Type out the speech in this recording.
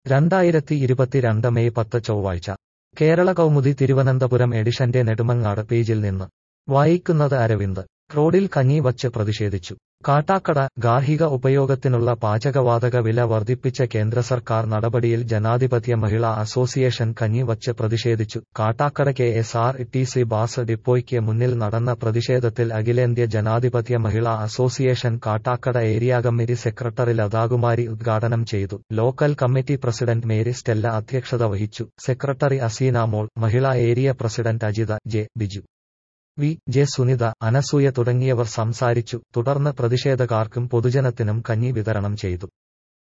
2022 May 10 ചൊവ്വാഴ്ച കേരള കൗമുദി തിരുവനന്തപുരം എഡിഷന്റെ നെടുമങ്ങാട് പേജിൽ നിന്ന് വായിക്കുന്നത് അരവിന്ദ്. റോഡിൽ കഞ്ഞി വച്ച് പ്രതിഷേധിച്ചു. കാട്ടാക്കട. ഗാർഹിക ഉപയോഗത്തിനുള്ള പാചകവാതക വില വർദ്ധിപ്പിച്ച കേന്ദ്ര സർക്കാർ നടപടിയിൽ ജനാധിപത്യ മഹിളാ അസോസിയേഷൻ കഞ്ഞി വച്ച് പ്രതിഷേധിച്ചു. കാട്ടാക്കട KSRTC ബസ് ഡിപ്പോയ്ക്ക് മുന്നിൽ നടന്ന പ്രതിഷേധത്തിൽ അഖിലേന്ത്യാ ജനാധിപത്യ മഹിളാ association Kattakada area committee secretary Lathakumari ഉദ്ഘാടനം ചെയ്തു. Local committee president Mary Stella അധ്യക്ഷത വഹിച്ചു. സെക്രട്ടറി അസീന മോൾ, മഹിളാ area president Ajitha J, Biju J, Sunitha, Anasuya തുടങ്ങിയവർ സംസാരിച്ചു. തുടർന്ന് പ്രതിഷേധക്കാർക്കും പൊതുജനത്തിനും കഞ്ഞി വിതരണം ചെയ്തു.